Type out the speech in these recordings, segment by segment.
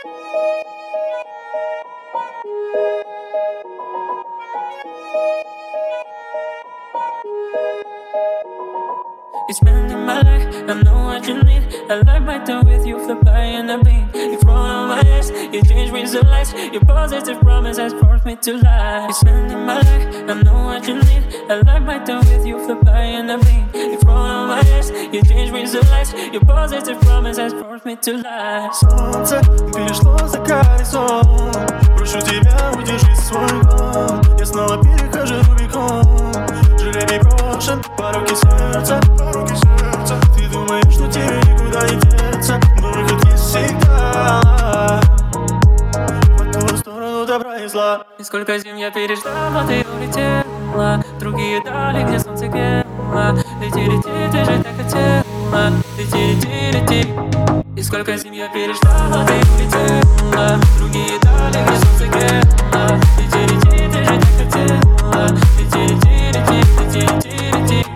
You're spending my life, I know what you need. I like my time with you, flip by in the beam. You throw on my ass, you change me so lights. Your positive promise has forced me to lie. You're spending my life, I know what you need. I like my time with you, flip by in the beam. You throw on my ass, you change me so lights. Your positive promise has forced me to lie. Солнце перешло за горизонт. Прошу тебя, удержи свой гон. Я снова перехожу Рубикон. Жребий брошен, пороки сердца. Ты думаешь, что тебе никуда не деться, но выход есть всегда. По ту сторону добра и зла. И сколько зим я переждал, но ты улетела. Другие дали, где солнце грело. Лети, лети, ты же так хотела. Лети, лети, лети. И сколько зим я переждал, но ты улетела. Другие дали, где солнце грело. Лети, лети, ты же так хотела. Лети, лети, лети, лети, лети, лети.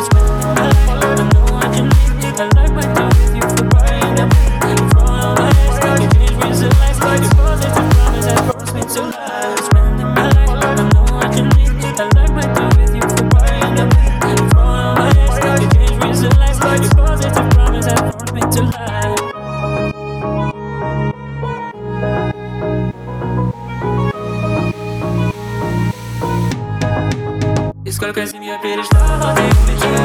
I like my time with you for buying them. You throw on my ass, you change me so lights. Your positive promise has forced me to lie. Spending my life, I know what you need. I like my time with you for buying them. You throw on my ass, you change me so lights. Your positive promise has forced me to lie. И сколько зим я переждал, но ты улетел.